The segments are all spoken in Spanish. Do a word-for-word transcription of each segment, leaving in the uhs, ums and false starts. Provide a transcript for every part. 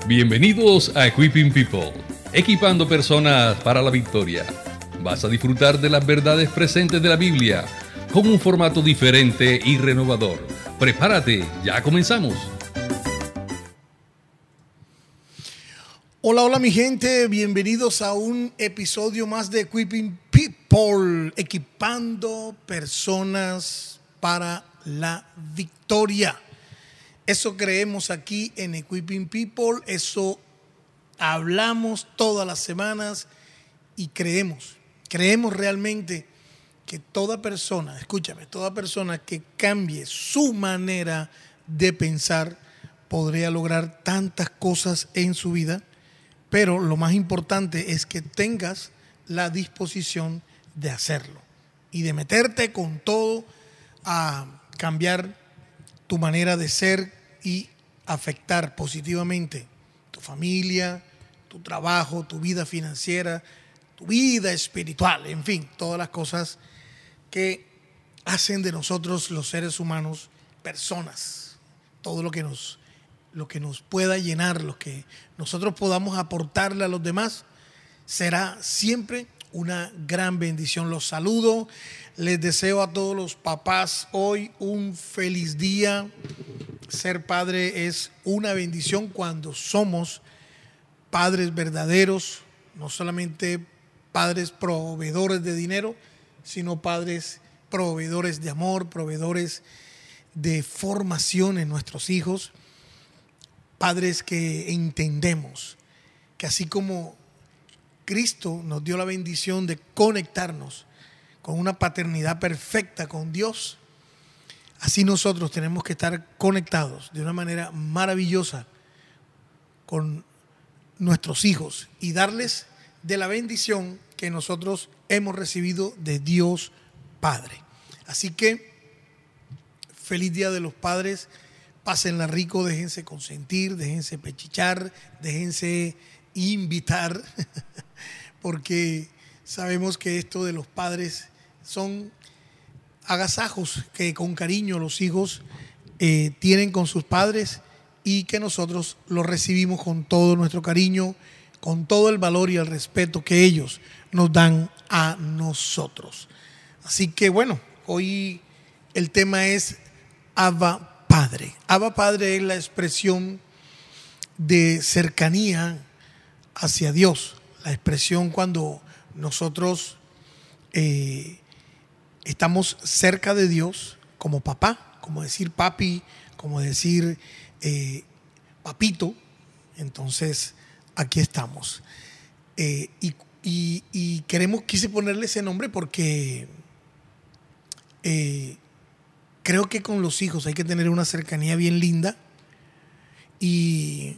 Bienvenidos a Equipping People, equipando personas para la victoria. Vas a disfrutar de las verdades presentes de la Biblia con un formato diferente y renovador. Prepárate, ya comenzamos. Hola, hola mi gente, bienvenidos a un episodio más de Equipping People, equipando personas para la victoria. Eso creemos aquí en Equipping People, eso hablamos todas las semanas y creemos, creemos realmente que toda persona, escúchame, toda persona que cambie su manera de pensar podría lograr tantas cosas en su vida, pero lo más importante es que tengas la disposición de hacerlo y de meterte con todo a cambiar tu manera de ser y afectar positivamente tu familia, tu trabajo, tu vida financiera, tu vida espiritual, en fin, todas las cosas que hacen de nosotros los seres humanos personas. Todo lo que nos, lo que nos pueda llenar, lo que nosotros podamos aportarle a los demás, será siempre una gran bendición. Los saludo, les deseo a todos los papás hoy un feliz día. Ser padre es una bendición cuando somos padres verdaderos, no solamente padres proveedores de dinero, sino padres proveedores de amor, proveedores de formación en nuestros hijos, padres que entendemos que así como Cristo nos dio la bendición de conectarnos con una paternidad perfecta con Dios, así nosotros tenemos que estar conectados de una manera maravillosa con nuestros hijos y darles de la bendición que nosotros hemos recibido de Dios Padre. Así que feliz Día de los Padres, pásenla rico, déjense consentir, déjense pechichar, déjense invitar, porque sabemos que esto de los padres son agasajos que con cariño los hijos eh, tienen con sus padres y que nosotros los recibimos con todo nuestro cariño, con todo el valor y el respeto que ellos nos dan a nosotros. Así que bueno, hoy el tema es Abba Padre. Abba Padre es la expresión de cercanía hacia Dios, la expresión cuando nosotros eh, estamos cerca de Dios como papá, como decir papi, como decir eh, papito. Entonces aquí estamos eh, y, y, y queremos, quise ponerle ese nombre porque eh, creo que con los hijos hay que tener una cercanía bien linda y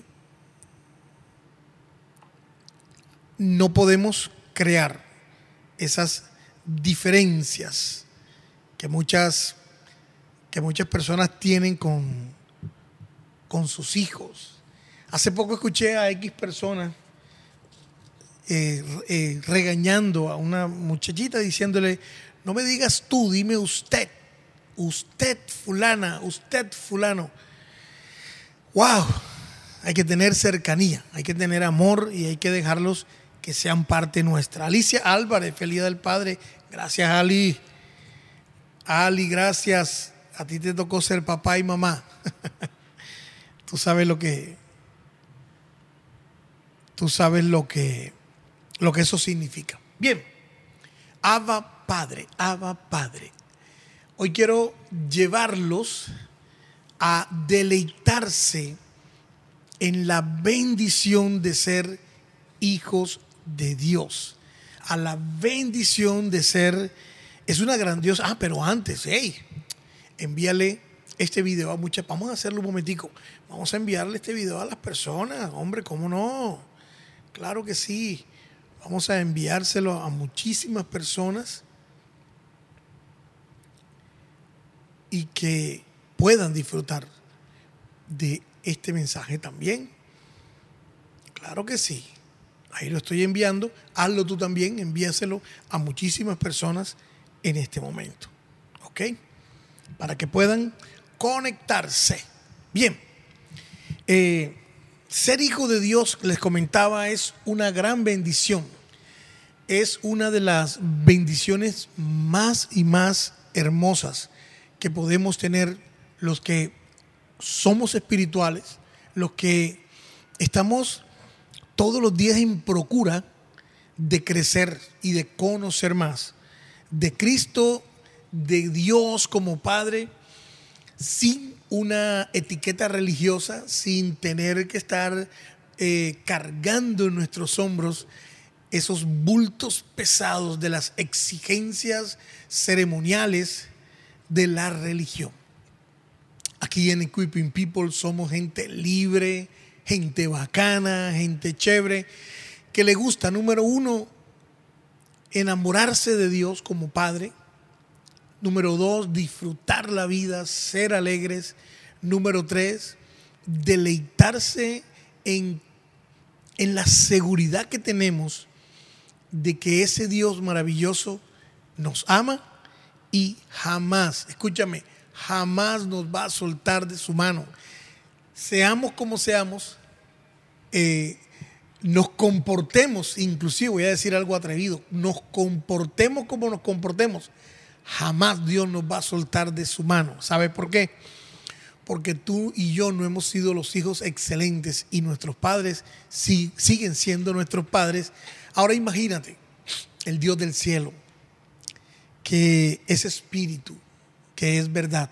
no podemos crear esas diferencias que muchas, que muchas personas tienen con, con sus hijos. Hace poco escuché a X personas eh, eh, regañando a una muchachita diciéndole: no me digas tú, dime usted, usted fulana, usted fulano. ¡Wow! Hay que tener cercanía, hay que tener amor y hay que dejarlos que sean parte nuestra. Alicia Álvarez, feliz Día del Padre. Gracias, Ali. Ali, gracias. A ti te tocó ser papá y mamá. Tú sabes lo que, tú sabes lo que, lo que eso significa. Bien, Abba Padre, Abba Padre. Hoy quiero llevarlos a deleitarse en la bendición de ser hijos de Dios, a la bendición de ser, es una grandiosa, ah, pero antes, hey, envíale este video a muchas, vamos a hacerlo un momentico, vamos a enviarle este video a las personas, hombre, ¿cómo no? Claro que sí, vamos a enviárselo a muchísimas personas y que puedan disfrutar de este mensaje también. Claro que sí. Ahí lo estoy enviando. Hazlo tú también. Envíaselo a muchísimas personas en este momento. ¿Ok? Para que puedan conectarse. Bien. Eh, ser hijo de Dios, les comentaba, es una gran bendición. Es una de las bendiciones más y más hermosas que podemos tener los que somos espirituales, los que estamos todos los días en procura de crecer y de conocer más de Cristo, de Dios como Padre, sin una etiqueta religiosa, sin tener que estar eh, cargando en nuestros hombros esos bultos pesados de las exigencias ceremoniales de la religión. Aquí en Equipping People somos gente libre, gente bacana, gente chévere, que le gusta, número uno, enamorarse de Dios como Padre. Número dos, disfrutar la vida, ser alegres. Número tres, deleitarse en, en la seguridad que tenemos de que ese Dios maravilloso nos ama y jamás, escúchame, jamás nos va a soltar de su mano. Seamos como seamos, eh, nos comportemos, inclusive voy a decir algo atrevido, nos comportemos como nos comportemos, jamás Dios nos va a soltar de su mano. ¿Sabe por qué? Porque tú y yo no hemos sido los hijos excelentes y nuestros padres sí, siguen siendo nuestros padres. Ahora imagínate, el Dios del cielo, que es espíritu, que es verdad.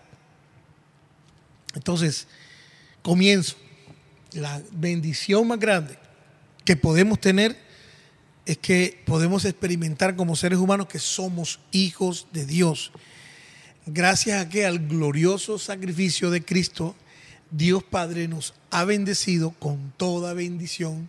Entonces, comienzo. La bendición más grande que podemos tener es que podemos experimentar como seres humanos que somos hijos de Dios. Gracias a que al glorioso sacrificio de Cristo, Dios Padre nos ha bendecido con toda bendición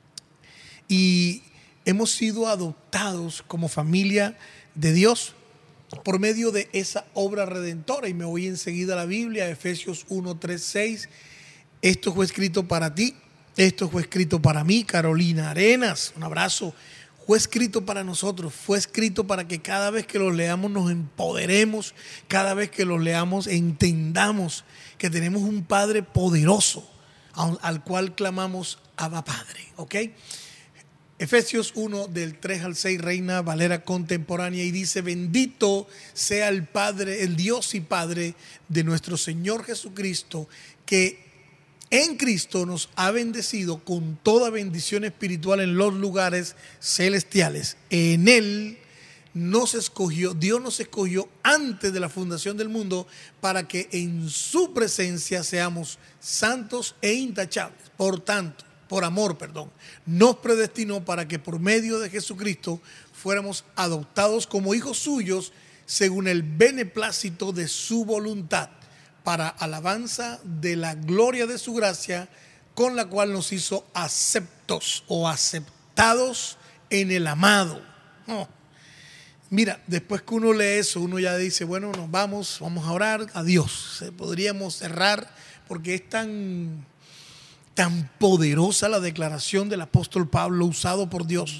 y hemos sido adoptados como familia de Dios por medio de esa obra redentora. Y me voy enseguida a la Biblia, Efesios uno, tres, seis. Esto fue escrito para ti, esto fue escrito para mí, Carolina Arenas, un abrazo. Fue escrito para nosotros, fue escrito para que cada vez que los leamos nos empoderemos, cada vez que los leamos entendamos que tenemos un Padre poderoso al cual clamamos Abba Padre, ¿ok? Efesios uno del tres al seis, Reina Valera contemporánea, y dice: bendito sea el Padre, el Dios y Padre de nuestro Señor Jesucristo, que en Cristo nos ha bendecido con toda bendición espiritual en los lugares celestiales. En Él nos escogió, Dios nos escogió antes de la fundación del mundo para que en su presencia seamos santos e intachables. Por tanto, por amor, perdón, nos predestinó para que por medio de Jesucristo fuéramos adoptados como hijos suyos según el beneplácito de su voluntad, para alabanza de la gloria de su gracia, con la cual nos hizo aceptos o aceptados en el amado. Oh. Mira, después que uno lee eso, uno ya dice, bueno, nos vamos, vamos a orar a Dios. Podríamos cerrar porque es tan, tan poderosa la declaración del apóstol Pablo usado por Dios.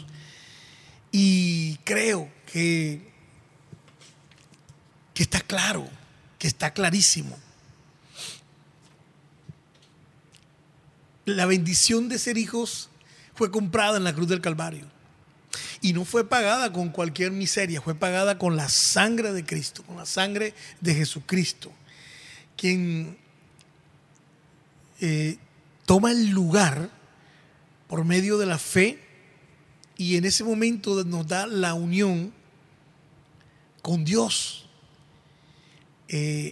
Y creo que, que está claro, que está clarísimo. La bendición de ser hijos fue comprada en la cruz del Calvario. Y no fue pagada con cualquier miseria, fue pagada con la sangre de Cristo, con la sangre de Jesucristo, quien eh, toma el lugar por medio de la fe y en ese momento nos da la unión con Dios. Eh,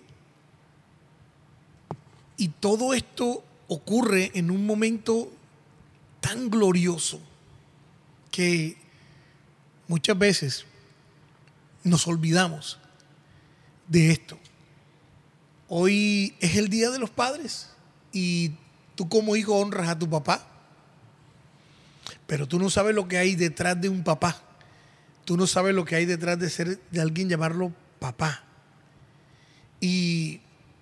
y todo esto ocurre en un momento tan glorioso que muchas veces nos olvidamos de esto. Hoy es el Día de los Padres y tú como hijo honras a tu papá, pero tú no sabes lo que hay detrás de un papá. Tú no sabes lo que hay detrás de ser de alguien, llamarlo papá. Y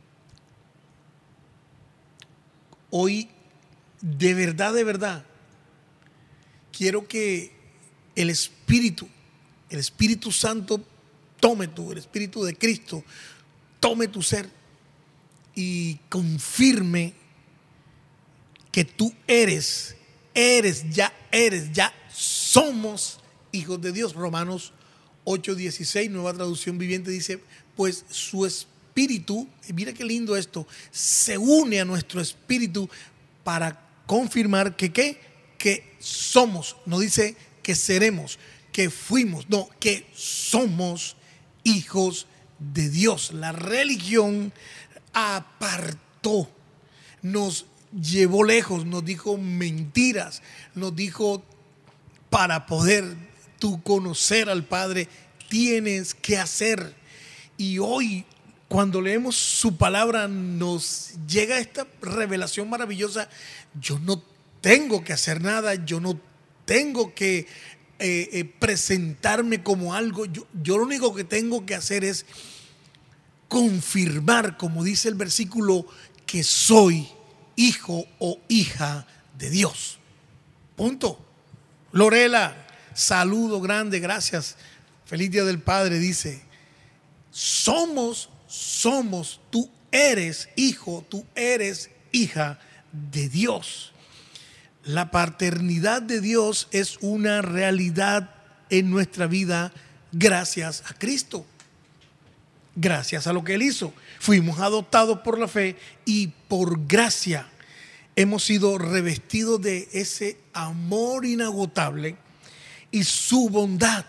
hoy, de verdad, de verdad, quiero que el Espíritu, el Espíritu Santo tome tu, el Espíritu de Cristo, tome tu ser y confirme que tú eres, eres, ya eres, ya somos hijos de Dios. Romanos ocho dieciséis, nueva traducción viviente, dice, pues su espíritu, mira qué lindo esto, se une a nuestro espíritu para confirmar que ¿qué? Que somos, no dice que seremos, que fuimos, no, que somos hijos de Dios. La religión apartó, nos llevó lejos, nos dijo mentiras, nos dijo, para poder tú conocer al Padre tienes que hacer. Y hoy, cuando leemos su palabra, nos llega esta revelación maravillosa. Yo no tengo que hacer nada, yo no tengo que eh, eh, presentarme como algo. Yo, yo lo único que tengo que hacer es confirmar, como dice el versículo, que soy hijo o hija de Dios. Punto. Lorela, saludo grande, gracias. Feliz Día del Padre, dice. Somos, somos, tú eres hijo, tú eres hija de Dios. La paternidad de Dios es una realidad en nuestra vida gracias a Cristo. Gracias a lo que Él hizo. Fuimos adoptados por la fe y por gracia hemos sido revestidos de ese amor inagotable y su bondad.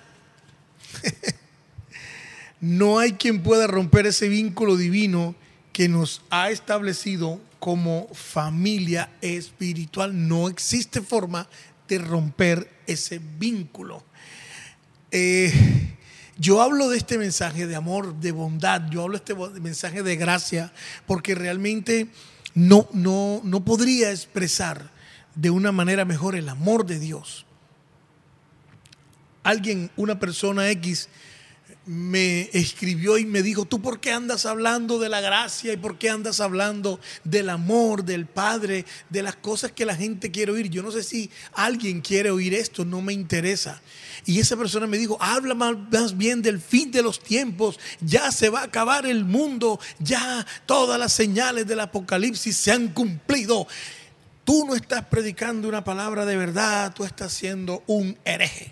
No hay quien pueda romper ese vínculo divino que nos ha establecido como familia espiritual. No existe forma de romper ese vínculo. Eh, yo hablo de este mensaje de amor, de bondad, yo hablo de este mensaje de gracia, porque realmente no, no, no podría expresar de una manera mejor el amor de Dios. Alguien, una persona X, me escribió y me dijo, ¿tú por qué andas hablando de la gracia y por qué andas hablando del amor del Padre, de las cosas que la gente quiere oír? Yo no sé si alguien quiere oír esto, no me interesa. Y esa persona me dijo, habla más bien del fin de los tiempos, ya se va a acabar el mundo, ya todas las señales del Apocalipsis se han cumplido. Tú no estás predicando una palabra de verdad, tú estás siendo un hereje.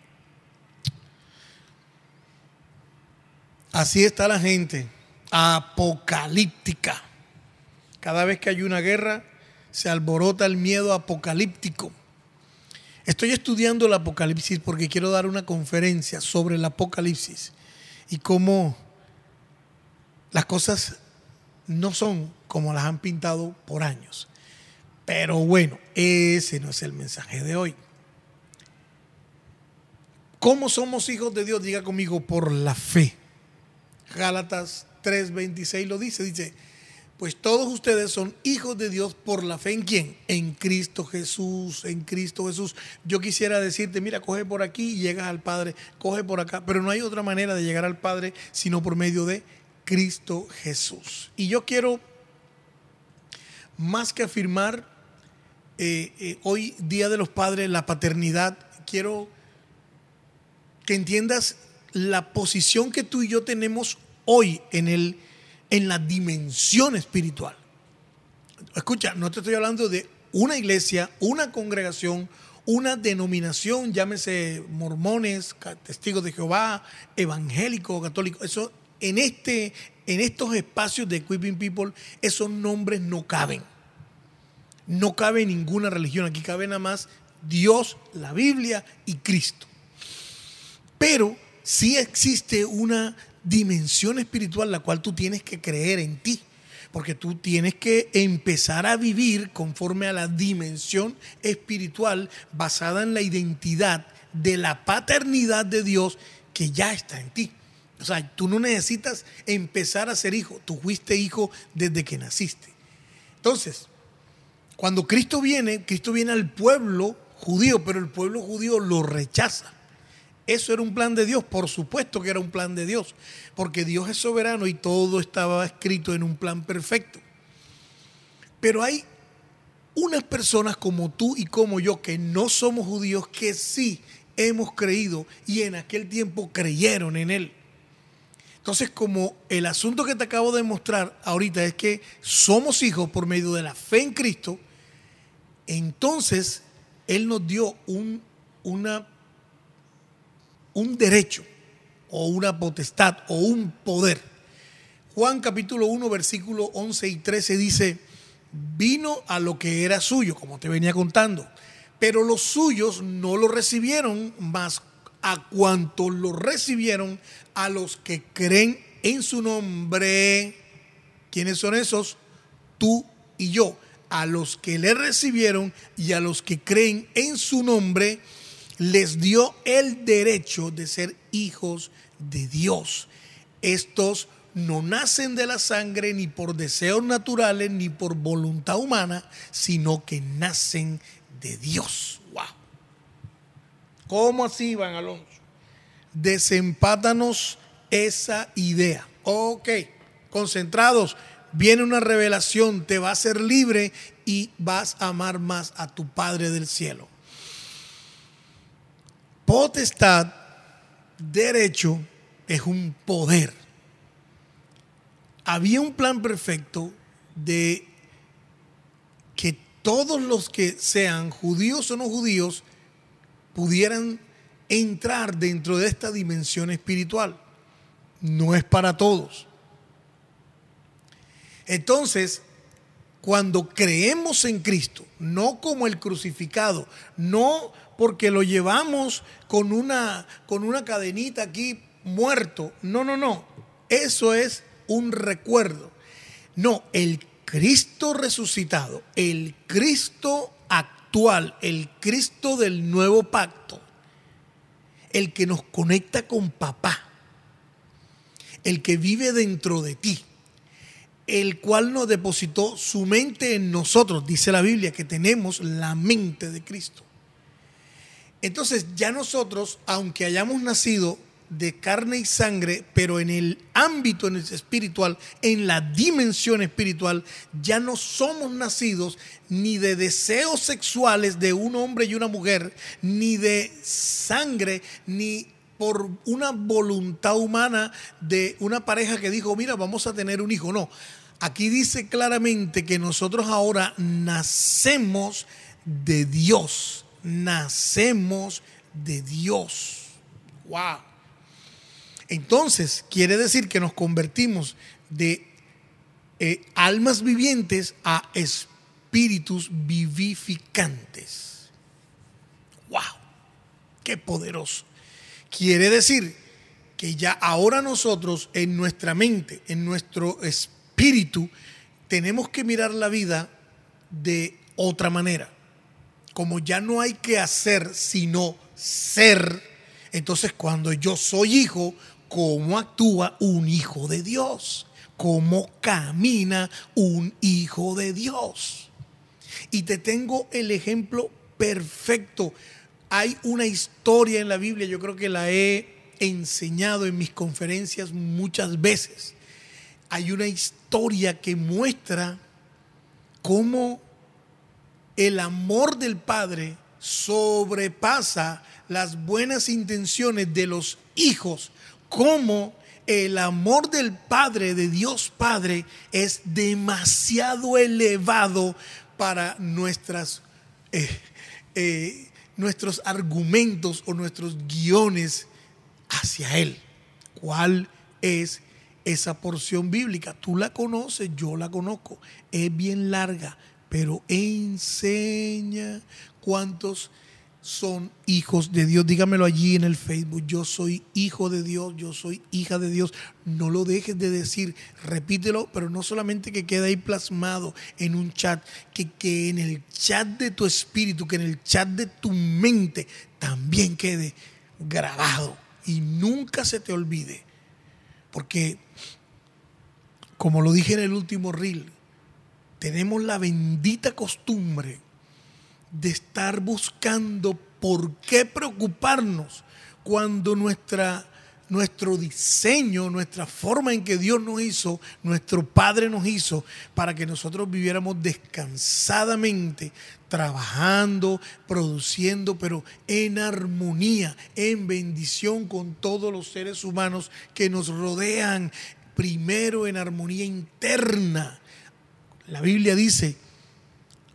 Así está la gente, apocalíptica. Cada vez que hay una guerra, se alborota el miedo apocalíptico. Estoy estudiando el Apocalipsis porque quiero dar una conferencia sobre el Apocalipsis y cómo las cosas no son como las han pintado por años. Pero bueno, ese no es el mensaje de hoy. ¿Cómo somos hijos de Dios? Diga conmigo, por la fe. Gálatas tres veintiséis lo dice, dice, pues todos ustedes son hijos de Dios por la fe. ¿En quién? En Cristo Jesús, en Cristo Jesús. Yo quisiera decirte, mira, coge por aquí y llegas al Padre, coge por acá, pero no hay otra manera de llegar al Padre sino por medio de Cristo Jesús. Y yo quiero, más que afirmar eh, eh, hoy, Día de los Padres, la paternidad, quiero que entiendas la posición que tú y yo tenemos hoy en, el, en la dimensión espiritual. Escucha, no te estoy hablando de una iglesia, una congregación, una denominación, llámese mormones, testigos de Jehová, evangélicos, católicos. Eso, en, este, en estos espacios de Equipping People, esos nombres no caben. No cabe ninguna religión. Aquí cabe nada más Dios, la Biblia y Cristo. Pero sí existe una dimensión espiritual la cual tú tienes que creer en ti, porque tú tienes que empezar a vivir conforme a la dimensión espiritual basada en la identidad de la paternidad de Dios que ya está en ti. O sea, tú no necesitas empezar a ser hijo, tú fuiste hijo desde que naciste. Entonces, cuando Cristo viene, Cristo viene al pueblo judío, pero el pueblo judío lo rechaza. ¿Eso era un plan de Dios? Por supuesto que era un plan de Dios, porque Dios es soberano y todo estaba escrito en un plan perfecto. Pero hay unas personas como tú y como yo que no somos judíos que sí hemos creído y en aquel tiempo creyeron en Él. Entonces, como el asunto que te acabo de mostrar ahorita es que somos hijos por medio de la fe en Cristo, Entonces, Él nos dio un, una, un derecho o una potestad o un poder. Juan capítulo uno, versículo once y trece dice: vino a lo que era suyo, como te venía contando, pero los suyos no lo recibieron, mas a cuantos lo recibieron, a los que creen en su nombre. ¿Quiénes son esos? Tú y yo. A los que le recibieron y a los que creen en su nombre, les dio el derecho de ser hijos de Dios. Estos no nacen de la sangre, ni por deseos naturales, ni por voluntad humana, sino que nacen de Dios. ¡Wow! ¿Cómo así, Iván Alonso? Desempátanos esa idea. Ok, concentrados. Viene una revelación, te va a hacer libre y vas a amar más a tu Padre del cielo. Potestad, derecho, es un poder. Había un plan perfecto de que todos los que sean judíos o no judíos pudieran entrar dentro de esta dimensión espiritual. No es para todos. Entonces, cuando creemos en Cristo, no como el crucificado, no porque lo llevamos con una, con una cadenita aquí muerto, no, no, no, eso es un recuerdo. No, el Cristo resucitado, el Cristo actual, el Cristo del nuevo pacto, el que nos conecta con papá, el que vive dentro de ti, el cual nos depositó su mente en nosotros. Dice la Biblia que tenemos la mente de Cristo. Entonces ya nosotros, aunque hayamos nacido de carne y sangre, pero en el ámbito espiritual, en la dimensión espiritual, ya no somos nacidos ni de deseos sexuales de un hombre y una mujer, ni de sangre, ni por una voluntad humana de una pareja que dijo, mira, vamos a tener un hijo. No, aquí dice claramente que nosotros ahora nacemos de Dios, nacemos de Dios. ¡Wow! Entonces, quiere decir que nos convertimos de eh, almas vivientes a espíritus vivificantes. ¡Wow! ¡Qué poderoso! Quiere decir que ya ahora nosotros en nuestra mente, en nuestro espíritu, tenemos que mirar la vida de otra manera. Como ya no hay que hacer sino ser, entonces cuando yo soy hijo, ¿cómo actúa un hijo de Dios? ¿Cómo camina un hijo de Dios? Y te tengo el ejemplo perfecto. Hay una historia en la Biblia, yo creo que la he enseñado en mis conferencias muchas veces. Hay una historia que muestra cómo el amor del Padre sobrepasa las buenas intenciones de los hijos, cómo el amor del Padre, de Dios Padre, es demasiado elevado para nuestras eh, eh, nuestros argumentos o nuestros guiones hacia Él. ¿Cuál es esa porción bíblica? Tú la conoces, yo la conozco. Es bien larga, pero enseña cuántos son hijos de Dios. Dígamelo allí en el Facebook. Yo soy hijo de Dios, yo soy hija de Dios. No lo dejes de decir, repítelo, pero no solamente que quede ahí plasmado en un chat, que, que en el chat de tu espíritu, que en el chat de tu mente también quede grabado y nunca se te olvide. Porque, como lo dije en el último reel, tenemos la bendita costumbre de estar buscando por qué preocuparnos cuando nuestra, nuestro diseño, nuestra forma en que Dios nos hizo, nuestro Padre nos hizo para que nosotros viviéramos descansadamente, trabajando, produciendo, pero en armonía, en bendición con todos los seres humanos que nos rodean, primero en armonía interna. La Biblia dice,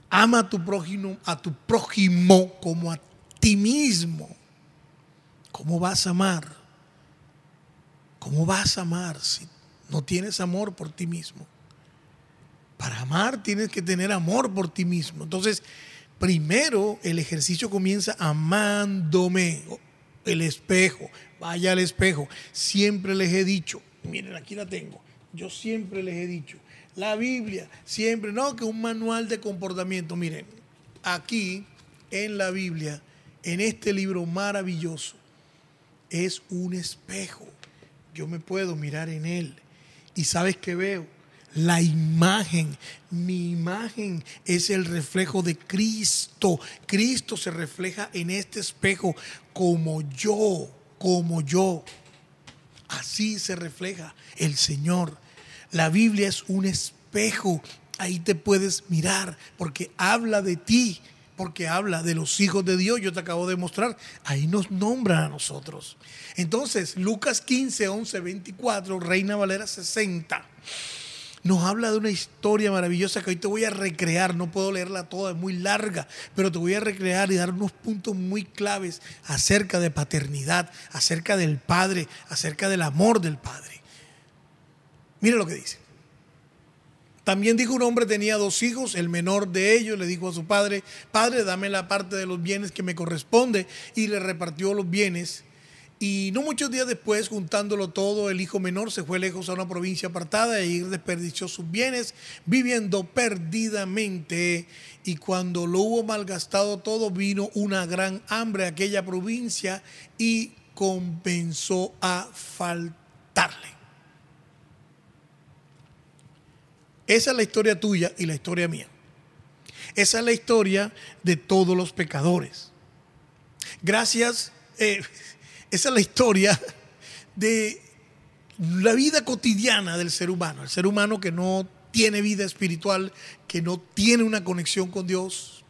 Ama a tu prójimo, a tu prójimo como a ti mismo. ¿Cómo vas a amar? ¿Cómo vas a amar si no tienes amor por ti mismo? Para amar tienes que tener amor por ti mismo. Entonces, primero el ejercicio comienza amándome. El espejo, vaya al espejo. Siempre les he dicho, miren, aquí la tengo. Yo siempre les he dicho, la Biblia, siempre, no, que un manual de comportamiento. Miren, aquí en la Biblia, en este libro maravilloso, es un espejo. Yo me puedo mirar en él. ¿Y sabes qué veo? La imagen. Mi imagen es el reflejo de Cristo. Cristo se refleja en este espejo como yo, como yo. Así se refleja el Señor. La Biblia es un espejo. Ahí te puedes mirar porque habla de ti, porque habla de los hijos de Dios. Yo te acabo de mostrar. Ahí nos nombra a nosotros. Entonces, Lucas quince, once, veinticuatro, Reina Valera sesenta, nos habla de una historia maravillosa que hoy te voy a recrear. No puedo leerla toda, es muy larga, pero te voy a recrear y dar unos puntos muy claves acerca de paternidad, acerca del Padre, acerca del amor del Padre. Mira lo que dice. También dijo un hombre, tenía dos hijos, el menor de ellos le dijo a su padre, Padre, dame la parte de los bienes que me corresponde, y le repartió los bienes. Y no muchos días después, juntándolo todo, el hijo menor se fue lejos a una provincia apartada e ir desperdició sus bienes, viviendo perdidamente. Y cuando lo hubo malgastado todo, vino una gran hambre a aquella provincia y comenzó a faltarle. Esa es la historia tuya y la historia mía. Esa es la historia de todos los pecadores. Gracias. Eh, esa es la historia de la vida cotidiana del ser humano. El ser humano que no tiene vida espiritual, que no tiene una conexión con Dios,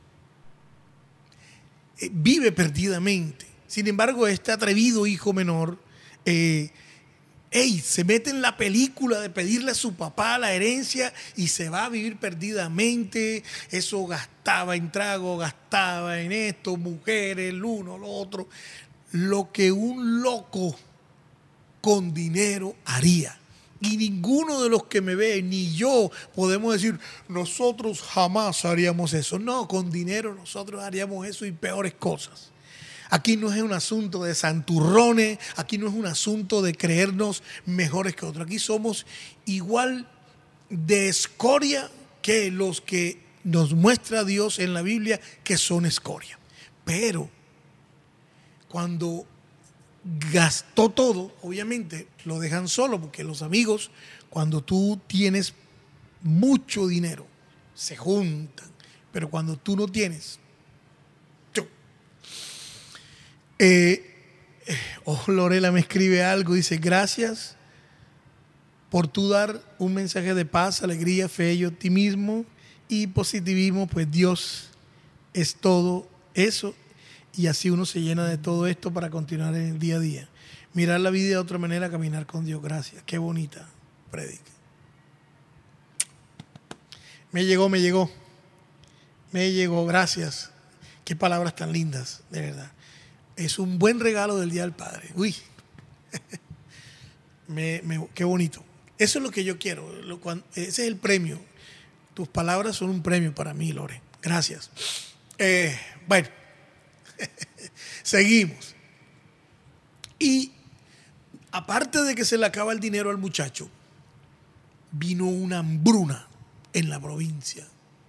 eh, vive perdidamente. Sin embargo, este atrevido hijo menor eh, Ey, se mete en la película de pedirle a su papá la herencia y se va a vivir perdidamente. Eso gastaba en trago, gastaba en esto, mujeres, el uno, lo otro. Lo que un loco con dinero haría. Y ninguno de los que me ve, ni yo, podemos decir, nosotros jamás haríamos eso. No, con dinero nosotros haríamos eso y peores cosas. Aquí no es un asunto de santurrones, aquí no es un asunto de creernos mejores que otros. Aquí somos igual de escoria que los que nos muestra Dios en la Biblia que son escoria. Pero cuando gastó todo, obviamente lo dejan solo, porque los amigos, cuando tú tienes mucho dinero, se juntan. Pero cuando tú no tienes, Eh, oh, Lorela me escribe algo, dice, gracias por tú dar un mensaje de paz, alegría, fe y optimismo y positivismo, pues Dios es todo eso y así uno se llena de todo esto para continuar en el día a día. Mirar la vida de otra manera, caminar con Dios. Gracias, qué bonita prédica. Me llegó, me llegó, me llegó, gracias. Qué palabras tan lindas, de verdad. Es un buen regalo del Día del Padre. Uy, me, me, qué bonito. Eso es lo que yo quiero. Lo, cuando, ese es el premio. Tus palabras son un premio para mí, Lore. Gracias. Eh, bueno, seguimos. Y aparte de que se le acaba el dinero al muchacho, vino una hambruna en la provincia.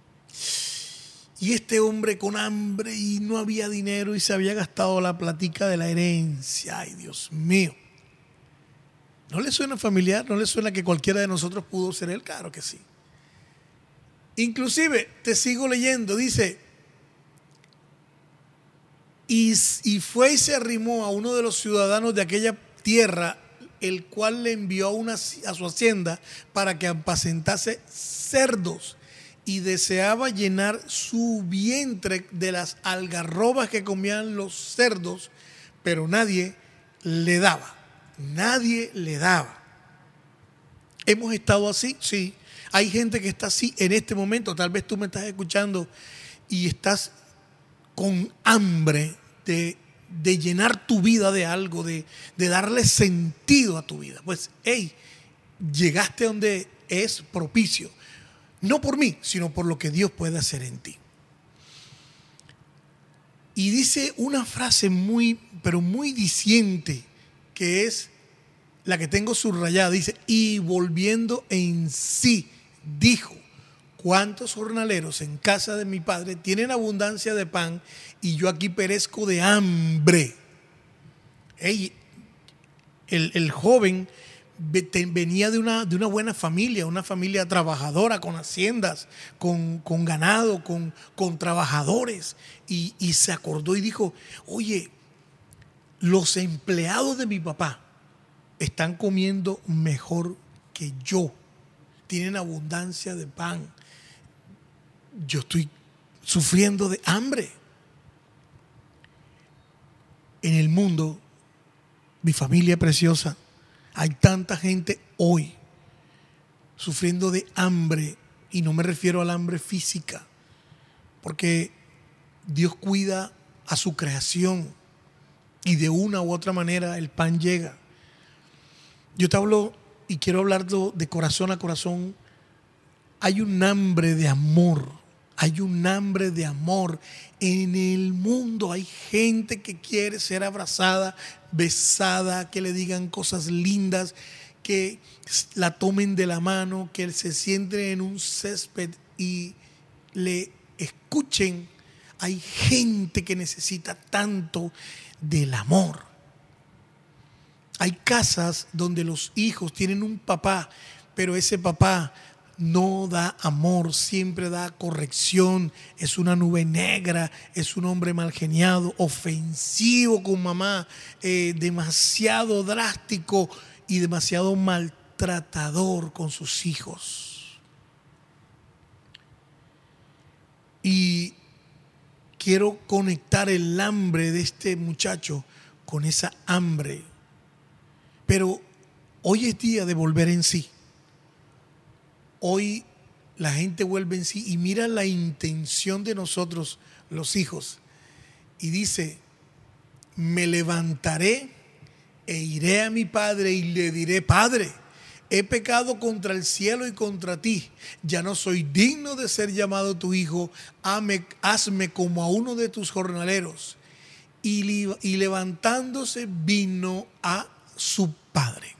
Y este hombre con hambre y no había dinero y se había gastado la platica de la herencia. Ay, Dios mío. ¿No le suena familiar? ¿No le suena que cualquiera de nosotros pudo ser él? Claro que sí. Inclusive, te sigo leyendo, dice, y, y fue y se arrimó a uno de los ciudadanos de aquella tierra, el cual le envió a, una, a su hacienda para que apacentase cerdos. Y deseaba llenar su vientre de las algarrobas que comían los cerdos, pero nadie le daba, nadie le daba. ¿Hemos estado así? Sí. Hay gente que está así en este momento. Tal vez tú me estás escuchando y estás con hambre de, de llenar tu vida de algo, de, de darle sentido a tu vida. Pues, hey, llegaste donde es propicio. No por mí, sino por lo que Dios puede hacer en ti. Y dice una frase muy, pero muy diciente, que es la que tengo subrayada. Dice, y volviendo en sí, dijo, ¿cuántos jornaleros en casa de mi padre tienen abundancia de pan y yo aquí perezco de hambre? Hey, el, el joven venía de una, de una buena familia, una familia trabajadora, con haciendas, con, con ganado, con, con trabajadores. Y, y se acordó y dijo, oye, los empleados de mi papá están comiendo mejor que yo. Tienen abundancia de pan. Yo estoy sufriendo de hambre. En el mundo, mi familia preciosa, hay tanta gente hoy sufriendo de hambre, y no me refiero al hambre física, porque Dios cuida a su creación y de una u otra manera el pan llega. Yo te hablo y quiero hablarlo de corazón a corazón. Hay un hambre de amor, hay un hambre de amor en el mundo. Hay gente que quiere ser abrazada, besada, que le digan cosas lindas, que la tomen de la mano, que se sienten en un césped y le escuchen. Hay gente que necesita tanto del amor. Hay casas donde los hijos tienen un papá, pero ese papá no da amor, siempre da corrección, es una nube negra, es un hombre mal geniado, ofensivo con mamá, eh, demasiado drástico y demasiado maltratador con sus hijos. Y quiero conectar el hambre de este muchacho con esa hambre. Pero hoy es día de volver en sí. Hoy la gente vuelve en sí y mira la intención de nosotros, los hijos. Y dice, me levantaré e iré a mi padre y le diré, Padre, he pecado contra el cielo y contra ti. Ya no soy digno de ser llamado tu hijo. Hazme, hazme como a uno de tus jornaleros. Y, y levantándose vino a su padre.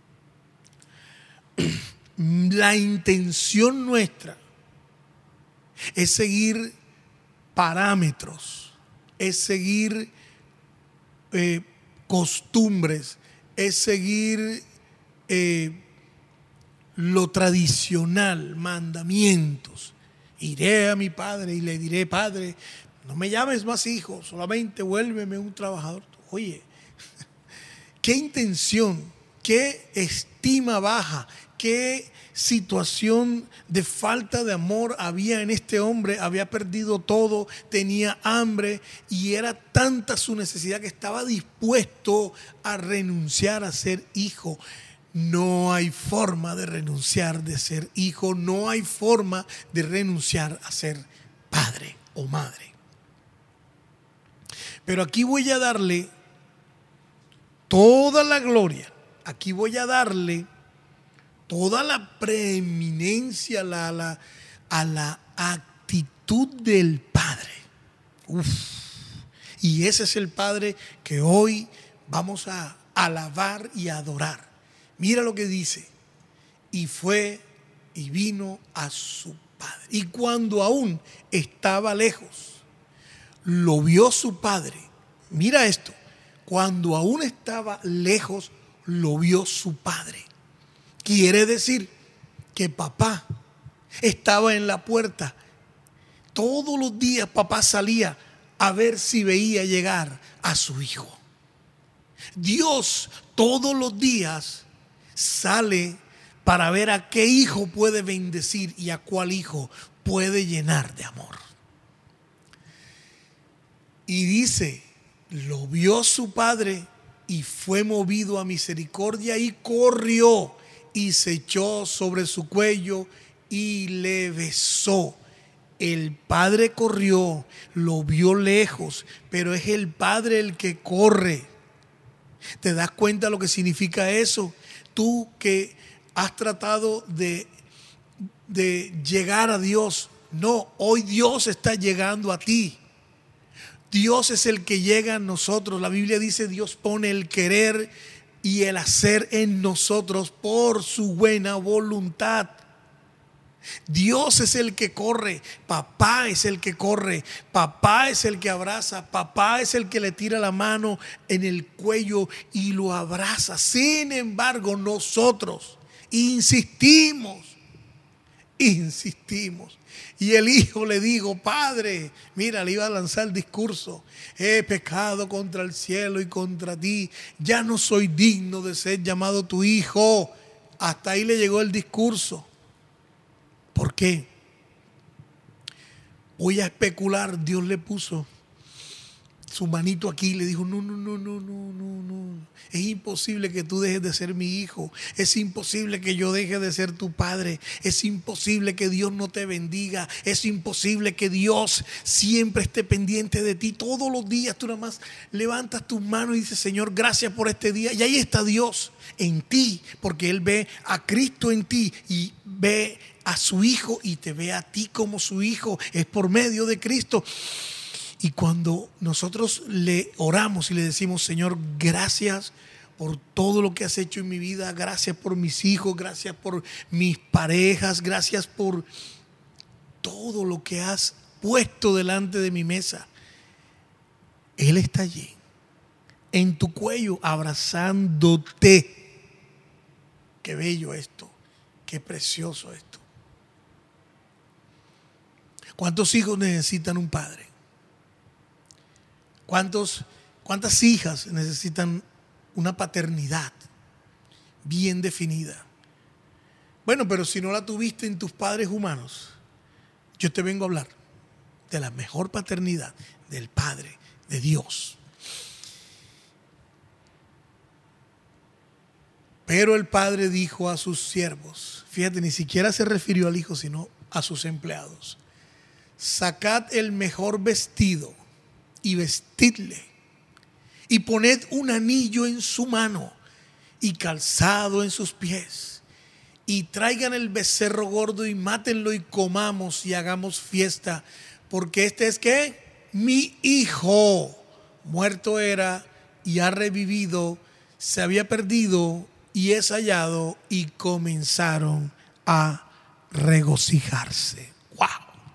La intención nuestra es seguir parámetros, es seguir eh, costumbres, es seguir eh, lo tradicional, mandamientos. Iré a mi padre y le diré, Padre, no me llames más hijo, solamente vuélveme un trabajador. Oye, qué intención, qué estima baja, qué situación de falta de amor había en este hombre. Había perdido todo, tenía hambre y era tanta su necesidad que estaba dispuesto a renunciar a ser hijo. No hay forma de renunciar de ser hijo, no hay forma de renunciar a ser padre o madre. Pero aquí voy a darle toda la gloria, aquí voy a darle toda la preeminencia a la, la, a la actitud del Padre. Uf. Y ese es el Padre que hoy vamos a alabar y adorar. Mira lo que dice. Y fue y vino a su padre. Y cuando aún estaba lejos, lo vio su padre. Mira esto. Cuando aún estaba lejos, lo vio su padre. Quiere decir que papá estaba en la puerta. Todos los días papá salía a ver si veía llegar a su hijo. Dios todos los días sale para ver a qué hijo puede bendecir y a cuál hijo puede llenar de amor. Y dice, lo vio su padre y fue movido a misericordia y corrió y se echó sobre su cuello y le besó. El padre corrió, lo vio lejos, pero es el padre el que corre. ¿Te das cuenta lo que significa eso? Tú que has tratado de, de llegar a Dios. No, hoy Dios está llegando a ti. Dios es el que llega a nosotros. La Biblia dice: Dios pone el querer y el hacer en nosotros por su buena voluntad. Dios es el que corre, papá es el que corre, papá es el que abraza, papá es el que le tira la mano en el cuello y lo abraza. Sin embargo, nosotros insistimos, insistimos. Y el hijo le dijo: Padre, mira, le iba a lanzar el discurso: he pecado contra el cielo y contra ti, ya no soy digno de ser llamado tu hijo. Hasta ahí le llegó el discurso. ¿Por qué? Voy a especular. Dios le puso su manito aquí y le dijo: no, no, no, no, no, no, no. Es imposible que tú dejes de ser mi hijo. Es imposible que yo deje de ser tu padre. Es imposible que Dios no te bendiga. Es imposible que Dios siempre esté pendiente de ti. Todos los días tú nada más levantas tus manos y dices: Señor, gracias por este día. Y ahí está Dios en ti, porque Él ve a Cristo en ti y ve a su hijo y te ve a ti como su hijo. Es por medio de Cristo. Y cuando nosotros le oramos y le decimos: Señor, gracias por todo lo que has hecho en mi vida, gracias por mis hijos, gracias por mis parejas, gracias por todo lo que has puesto delante de mi mesa. Él está allí, en tu cuello, abrazándote. Qué bello esto, qué precioso esto. ¿Cuántos hijos necesitan un padre? ¿Cuántos, ¿Cuántas hijas necesitan una paternidad bien definida? Bueno, pero si no la tuviste en tus padres humanos, yo te vengo a hablar de la mejor paternidad, del Padre, de Dios. Pero el padre dijo a sus siervos, fíjate, ni siquiera se refirió al hijo, sino a sus empleados: sacad el mejor vestido y vestidle, y poned un anillo en su mano y calzado en sus pies, y traigan el becerro gordo y mátenlo y comamos y hagamos fiesta, porque este es ¿qué? Mi hijo. Muerto era y ha revivido, se había perdido y es hallado. Y comenzaron a regocijarse. ¡Wow!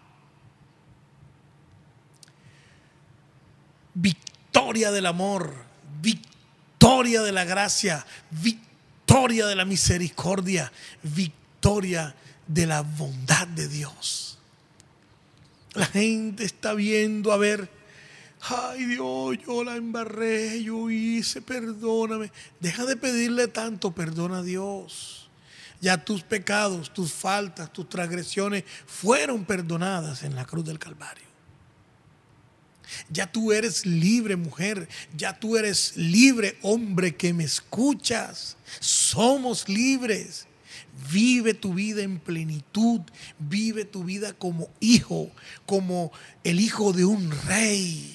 Victoria del amor, victoria de la gracia, victoria de la misericordia, victoria de la bondad de Dios. La gente está viendo a ver: ay Dios, yo la embarré, yo hice, perdóname. Deja de pedirle tanto perdón a Dios. Ya tus pecados, tus faltas, tus transgresiones fueron perdonadas en la cruz del Calvario. Ya tú eres libre, mujer. Ya tú eres libre, hombre que me escuchas. Somos libres. Vive tu vida en plenitud. Vive tu vida como hijo, como el hijo de un rey.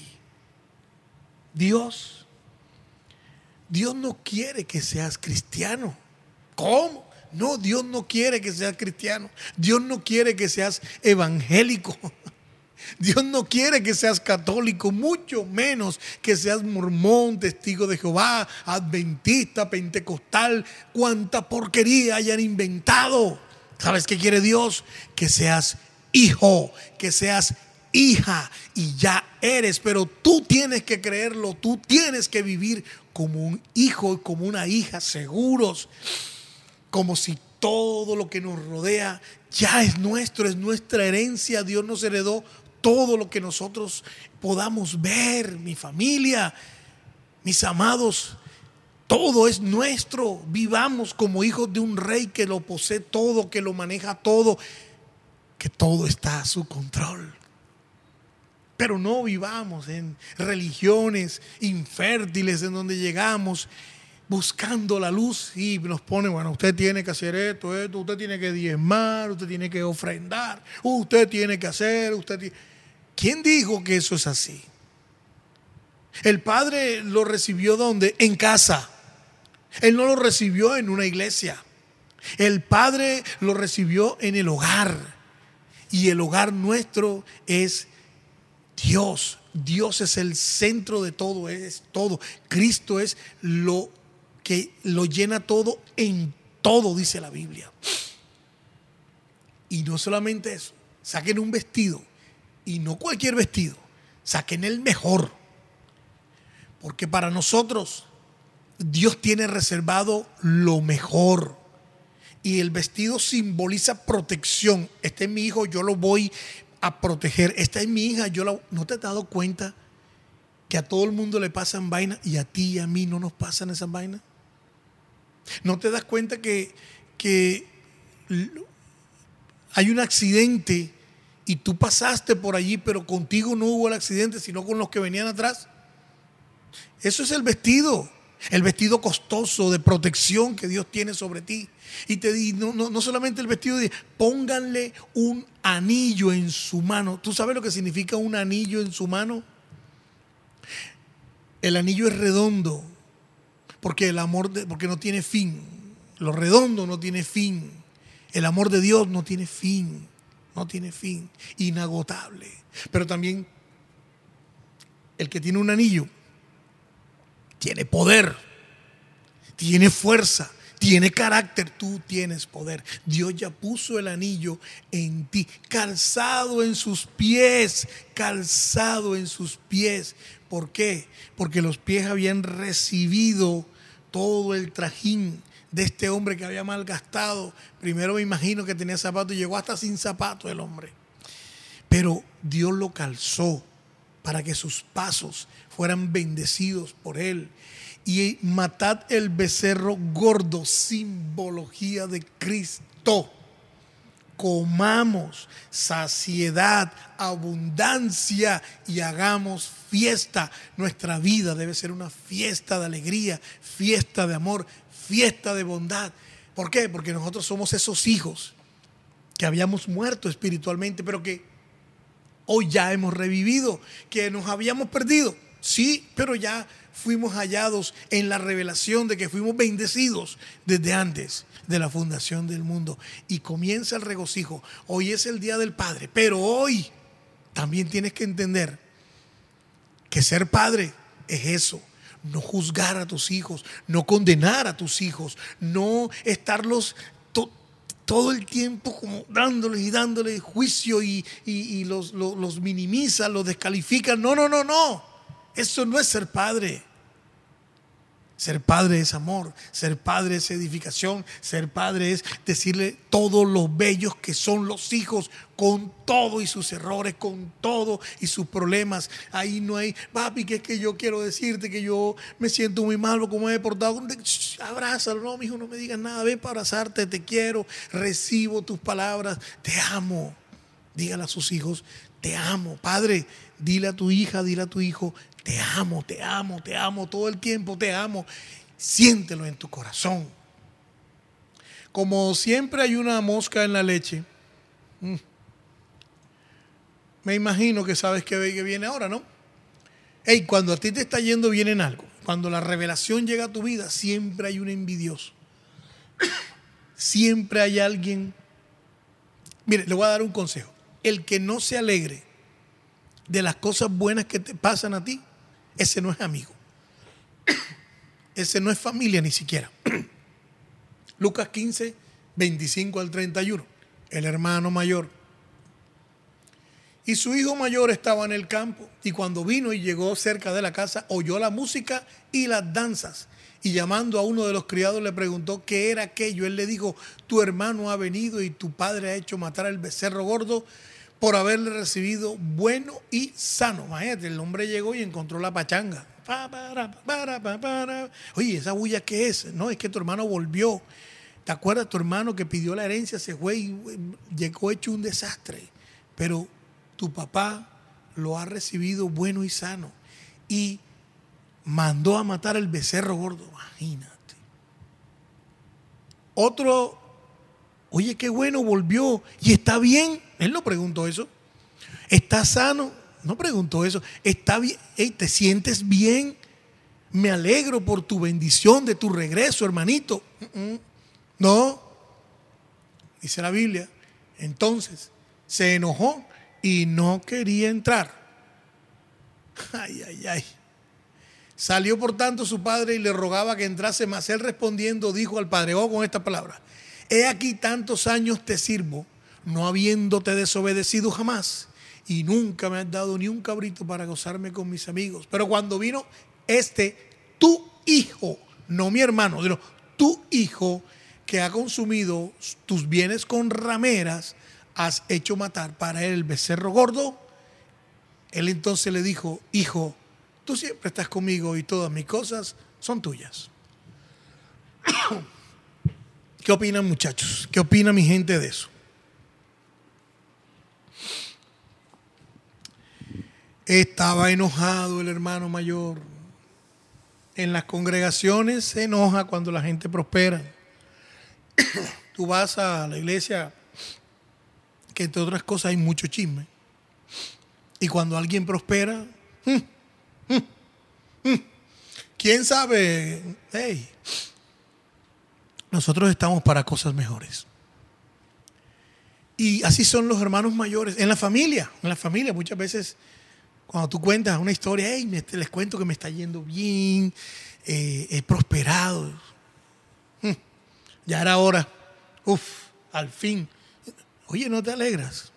Dios, Dios no quiere que seas cristiano. ¿Cómo? No, Dios no quiere que seas cristiano. Dios no quiere que seas evangélico. Dios no quiere que seas católico, mucho menos que seas mormón, testigo de Jehová, adventista, pentecostal, cuánta porquería hayan inventado. ¿Sabes qué quiere Dios? Que seas hijo, que seas hija, y ya eres, pero tú tienes que creerlo, tú tienes que vivir como un hijo y como una hija, seguros, como si todo lo que nos rodea ya es nuestro, es nuestra herencia. Dios nos heredó todo lo que nosotros podamos ver, mi familia, mis amados, todo es nuestro. Vivamos como hijos de un rey que lo posee todo, que lo maneja todo, que todo está a su control. Pero no vivamos en religiones infértiles en donde llegamos buscando la luz y nos pone, bueno, usted tiene que hacer esto, esto, usted tiene que diezmar, usted tiene que ofrendar, usted tiene que hacer, usted tiene... ¿Quién dijo que eso es así? El Padre lo recibió ¿dónde? En casa. Él no lo recibió en una iglesia. El Padre lo recibió en el hogar. Y el hogar nuestro es Dios. Dios es el centro de todo, es todo. Cristo es lo que lo llena todo en todo, dice la Biblia. Y no solamente eso, saquen un vestido, y no cualquier vestido, saquen el mejor. Porque para nosotros Dios tiene reservado lo mejor. Y el vestido simboliza protección. Este es mi hijo, yo lo voy a proteger. Esta es mi hija, yo la... ¿No te has dado cuenta que a todo el mundo le pasan vainas y a ti y a mí no nos pasan esas vainas? ¿No te das cuenta que, que hay un accidente y tú pasaste por allí, pero contigo no hubo el accidente, sino con los que venían atrás? Eso es el vestido, el vestido costoso de protección que Dios tiene sobre ti. Y te di, no, no, no solamente el vestido, de, pónganle un anillo en su mano. ¿Tú sabes lo que significa un anillo en su mano? El anillo es redondo, porque el amor, de, porque no tiene fin. Lo redondo no tiene fin. El amor de Dios no tiene fin, no tiene fin, inagotable. Pero también el que tiene un anillo tiene poder, tiene fuerza, tiene carácter. Tú tienes poder. Dios ya puso el anillo en ti, calzado en sus pies, calzado en sus pies. ¿Por qué? Porque los pies habían recibido todo el trajín de este hombre que había malgastado. Primero me imagino que tenía zapatos y llegó hasta sin zapatos el hombre. Pero Dios lo calzó para que sus pasos fueran bendecidos por él. Y matad el becerro gordo, simbología de Cristo. Comamos saciedad, abundancia y hagamos fiesta. Nuestra vida debe ser una fiesta de alegría, fiesta de amor, fiesta de bondad. ¿Por qué? Porque nosotros somos esos hijos que habíamos muerto espiritualmente, pero que hoy ya hemos revivido, que nos habíamos perdido. Sí, pero ya fuimos hallados en la revelación de que fuimos bendecidos desde antes de la fundación del mundo. Y comienza el regocijo. Hoy es el Día del Padre, pero hoy también tienes que entender que ser padre es eso. No juzgar a tus hijos, no condenar a tus hijos, no estarlos to- todo el tiempo como dándoles y dándoles juicio y, y, y los, los, los minimiza, los descalifica. No, no, no, no. Eso no es ser padre. Ser padre es amor, ser padre es edificación, ser padre es decirle todos los bellos que son los hijos, con todo y sus errores, con todo y sus problemas. Ahí no hay, papi, que es que yo quiero decirte que yo me siento muy mal como me he portado. Abrázalo, no, mijo, no me digas nada, ven para abrazarte, te quiero, recibo tus palabras, te amo. Dígale a sus hijos, te amo. Padre, dile a tu hija, dile a tu hijo, te amo, te amo, te amo todo el tiempo, te amo. Siéntelo en tu corazón. Como siempre hay una mosca en la leche, me imagino que sabes que viene ahora, ¿no? Hey, cuando a ti te está yendo bien en algo, cuando la revelación llega a tu vida, siempre hay un envidioso. Siempre hay alguien. Mire, le voy a dar un consejo. El que no se alegre de las cosas buenas que te pasan a ti, ese no es amigo. Ese no es familia ni siquiera. Lucas quince, veinticinco al treinta y uno. El hermano mayor. Y su hijo mayor estaba en el campo, y cuando vino y llegó cerca de la casa, oyó la música y las danzas. Y llamando a uno de los criados le preguntó qué era aquello. Él le dijo, tu hermano ha venido y tu padre ha hecho matar al becerro gordo por haberle recibido bueno y sano. Imagínate, el hombre llegó y encontró la pachanga. Pa, para, para, para, para. Oye, ¿esa bulla qué es? No, es que tu hermano volvió. ¿Te acuerdas? Tu hermano que pidió la herencia se fue y llegó hecho un desastre. Pero tu papá lo ha recibido bueno y sano. Y mandó a matar al becerro gordo. Imagínate. Otro, oye, qué bueno, volvió y está bien. Él no preguntó eso. ¿Está sano? No preguntó eso. ¿Está bien? Hey, ¿te sientes bien? Me alegro por tu bendición de tu regreso, hermanito. No, dice la Biblia. Entonces se enojó y no quería entrar. Ay, ay, ay. Salió por tanto su padre y le rogaba que entrase, mas él respondiendo dijo al padre, oh, con esta palabra: he aquí tantos años te sirvo, no habiéndote desobedecido jamás, y nunca me has dado ni un cabrito para gozarme con mis amigos. Pero cuando vino este, tu hijo, no mi hermano, sino tu hijo, que ha consumido tus bienes con rameras, has hecho matar para él el becerro gordo. Él entonces le dijo, hijo, tú siempre estás conmigo y todas mis cosas son tuyas. ¿Qué opinan, muchachos? ¿Qué opina mi gente de eso? Estaba enojado el hermano mayor. En las congregaciones se enoja cuando la gente prospera. Tú vas a la iglesia, que entre otras cosas hay mucho chisme. Y cuando alguien prospera, hmm, hmm, hmm, ¿quién sabe? Hey, nosotros estamos para cosas mejores. Y así son los hermanos mayores. En la familia, en la familia muchas veces cuando tú cuentas una historia, hey, les cuento que me está yendo bien, eh, he prosperado. Hmm, ya era hora. Uf, al fin. Oye, ¿no te alegras?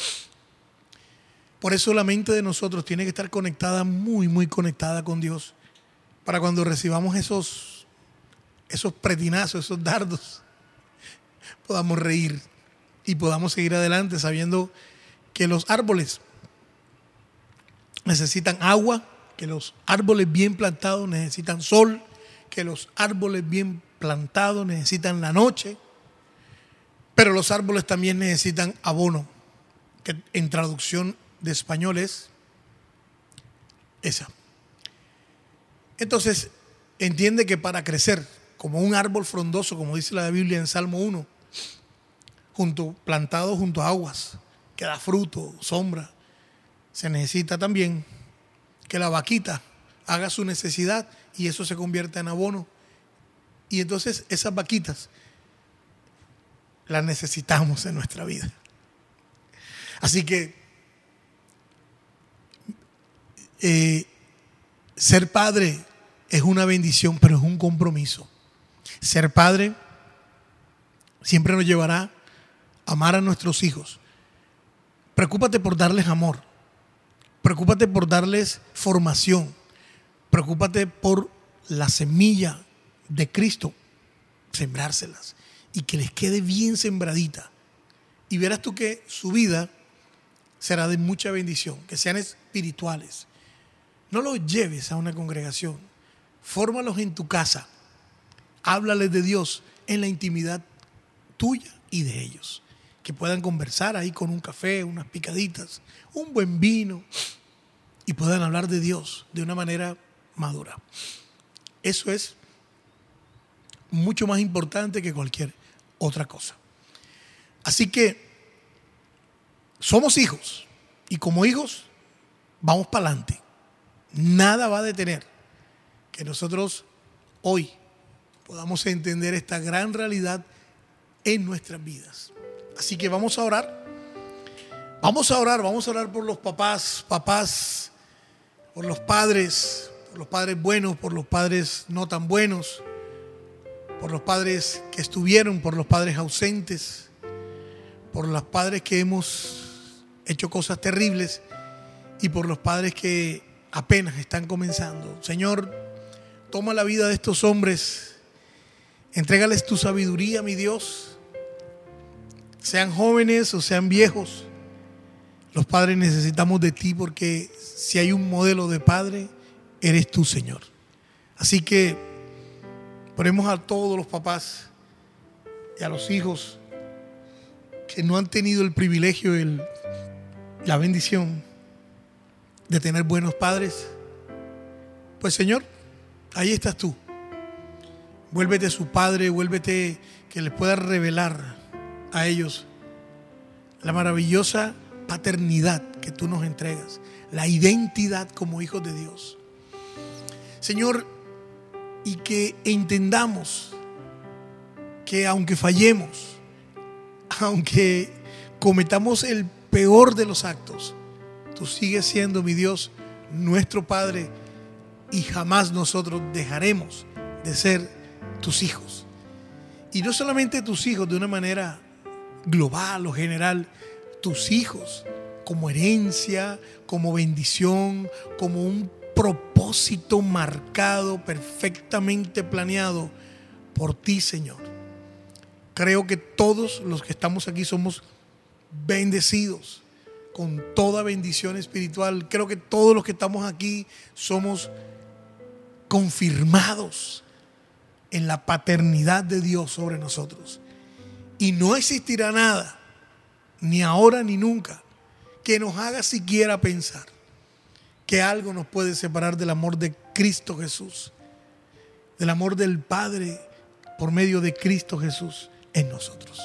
Por eso la mente de nosotros tiene que estar conectada, muy, muy conectada con Dios, para cuando recibamos esos, esos pretinazos, esos dardos, podamos reír y podamos seguir adelante sabiendo que los árboles necesitan agua, que los árboles bien plantados necesitan sol, que los árboles bien plantados necesitan la noche, pero los árboles también necesitan abono, que en traducción de español es esa. Entonces, entiende que para crecer como un árbol frondoso, como dice la Biblia en Salmo uno, junto, plantado junto a aguas, que da fruto, sombra, se necesita también que la vaquita haga su necesidad y eso se convierta en abono. Y entonces esas vaquitas las necesitamos en nuestra vida. Así que Eh, ser padre es una bendición, pero es un compromiso. Ser padre siempre nos llevará a amar a nuestros hijos. Preocúpate por darles amor. Preocúpate por darles formación. Preocúpate por la semilla de Cristo, sembrárselas y que les quede bien sembradita. Y verás tú que su vida será de mucha bendición, que sean espirituales. No los lleves a una congregación, fórmalos en tu casa, háblales de Dios en la intimidad tuya y de ellos, que puedan conversar ahí con un café, unas picaditas, un buen vino y puedan hablar de Dios de una manera madura. Eso es mucho más importante que cualquier otra cosa. Así que somos hijos y como hijos vamos para adelante. Nada va a detener que nosotros hoy podamos entender esta gran realidad en nuestras vidas. Así que vamos a orar. Vamos a orar, vamos a orar por los papás, papás, por los padres, por los padres buenos, por los padres no tan buenos, por los padres que estuvieron, por los padres ausentes, por los padres que hemos hecho cosas terribles y por los padres que apenas están comenzando. Señor, toma la vida de estos hombres, entrégales tu sabiduría, mi Dios. Sean jóvenes o sean viejos, los padres necesitamos de ti, porque si hay un modelo de padre, eres tú, Señor. Así que ponemos a todos los papás y a los hijos que no han tenido el privilegio y la bendición de tener buenos padres. Pues Señor, ahí estás tú. Vuélvete su padre, vuélvete que les pueda revelar a ellos la maravillosa paternidad que tú nos entregas, la identidad como hijos de Dios. Señor, y que entendamos que aunque fallemos, aunque cometamos el peor de los actos, tú sigues siendo, mi Dios, nuestro Padre, y jamás nosotros dejaremos de ser tus hijos. Y no solamente tus hijos de una manera global o general, tus hijos como herencia, como bendición, como un propósito marcado, perfectamente planeado por ti, Señor. Creo que todos los que estamos aquí somos bendecidos con toda bendición espiritual. Creo que todos los que estamos aquí somos confirmados en la paternidad de Dios sobre nosotros. Y no existirá nada, ni ahora ni nunca, que nos haga siquiera pensar que algo nos puede separar del amor de Cristo Jesús, del amor del Padre por medio de Cristo Jesús en nosotros.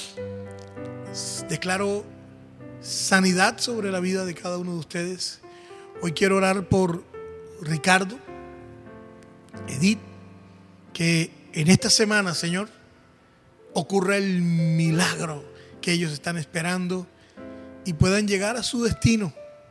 Declaro sanidad sobre la vida de cada uno de ustedes. Hoy quiero orar por Ricardo, Edith, que en esta semana, Señor, ocurra el milagro que ellos están esperando y puedan llegar a su destino,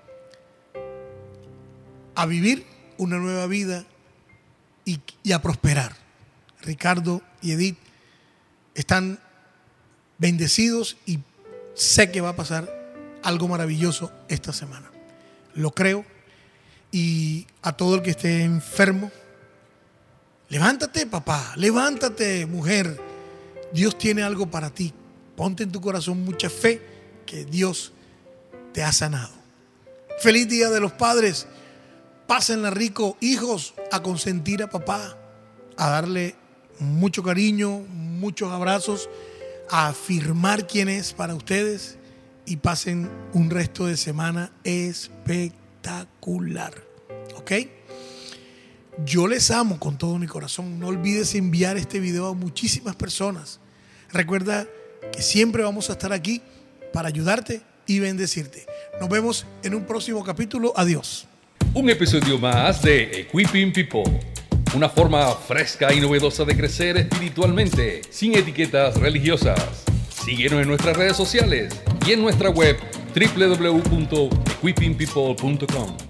a vivir una nueva vida y, y a prosperar. Ricardo y Edith están bendecidos y sé que va a pasar algo maravilloso esta semana. Lo creo. Y a todo el que esté enfermo, levántate, papá, levántate, mujer. Dios tiene algo para ti. Ponte en tu corazón mucha fe que Dios te ha sanado. Feliz Día de los Padres. Pásenla rico, hijos, a consentir a papá, a darle mucho cariño, muchos abrazos, a afirmar quién es para ustedes y pasen un resto de semana espectacular. ¿Ok? Yo les amo con todo mi corazón. No olvides enviar este video a muchísimas personas. Recuerda que siempre vamos a estar aquí para ayudarte y bendecirte. Nos vemos en un próximo capítulo. Adiós. Un episodio más de Equipping People. Una forma fresca y novedosa de crecer espiritualmente, sin etiquetas religiosas. Síguenos en nuestras redes sociales y en nuestra web doble u doble u doble u punto equipping people punto com.